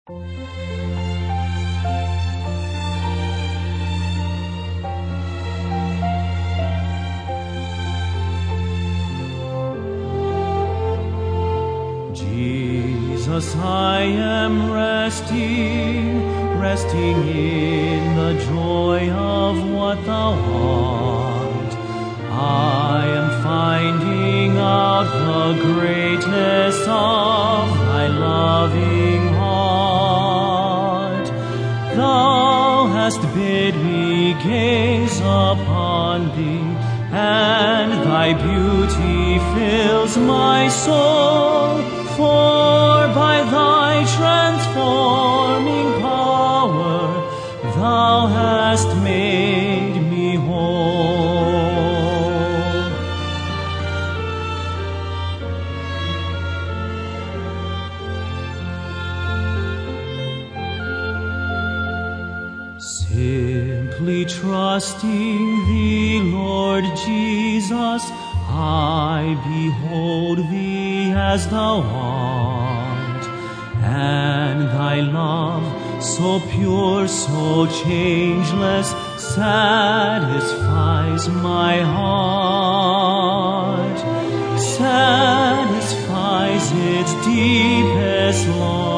Jesus, I am resting in the joy of what thou art. I am finding out the greatness of thy loving heart. Thou hast bid me gaze upon thee, and thy beauty fills my soul. For by thy transforming power thou hast made me whole. Simply trusting thee, Lord Jesus, I behold thee as thou art, and thy love so pure, so changeless, satisfies my heart, satisfies its deepest longing.